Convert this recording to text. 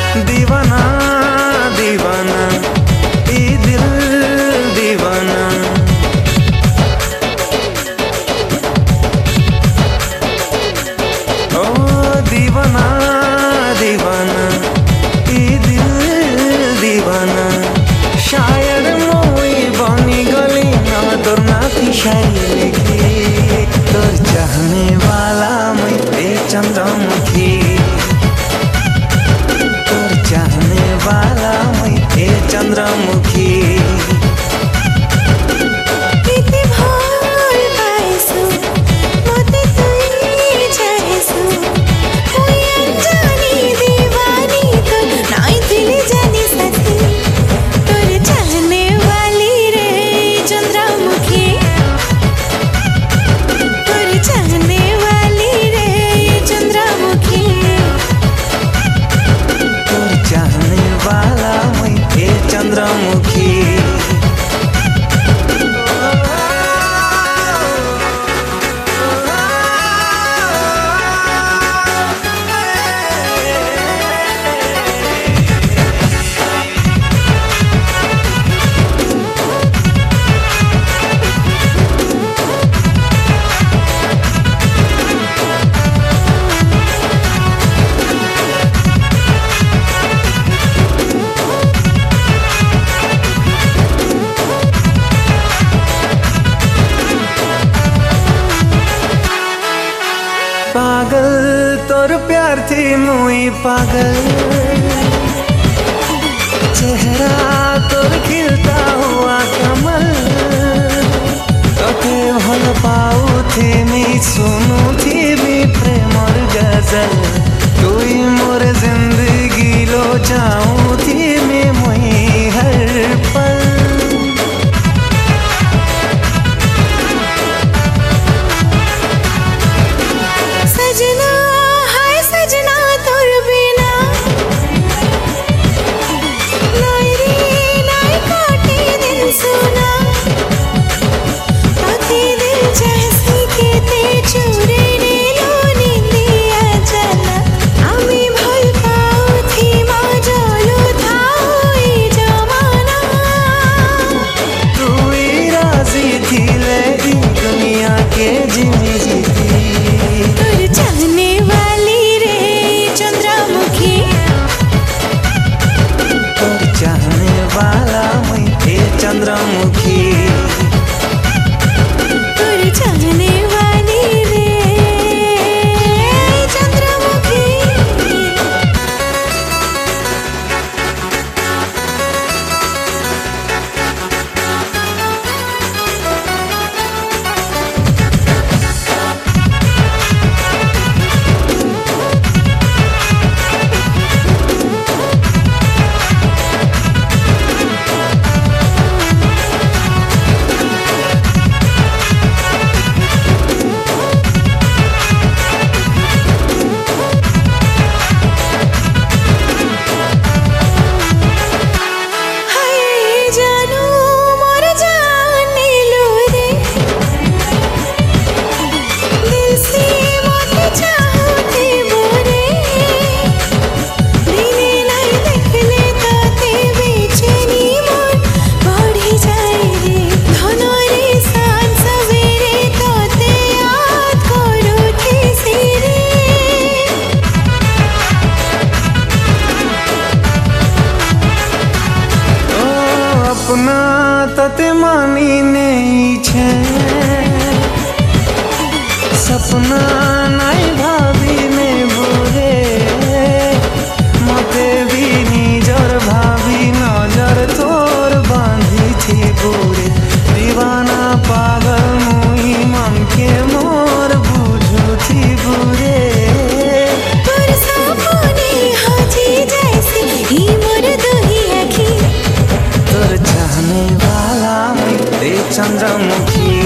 दीवाना दीवाना ई दिल दीवाना। ओ दीवाना दीवाना ई दिल दीवाना। शायर मोई बनी गली ना तोर नाथी शायरी लिखी। तोर चाहने वाला मैं ते चंद्रमुखी। तोर चाहने वाला मैं ते चंद्रमुखी। चंद्रमुखी पागल तोर प्यार थी मुई पागल। चेहरा तोर खिलता हुआ कमल। तोके भल पाऊ थी मी सुनू थी भी प्रेमर गजल। तुई मोर जिंदगी लो जाऊँ थी मी मुई हर पल। चंद्रमुखी तोरी चाहने वाली रे चंद्रमुखी। अपना तते मानी नहीं छे सपना नाई भाभी ने बुरे। मते भी निजर भाभी नजर तोर बांधी थी बुरे। दीवाना पागल मुई मन के मोर बुझू थी बुरे। तोर सपने हाजी जैसी ही मोर दुही आँखी। तोर चाहने वाला मैं ते चंद्रमुखी।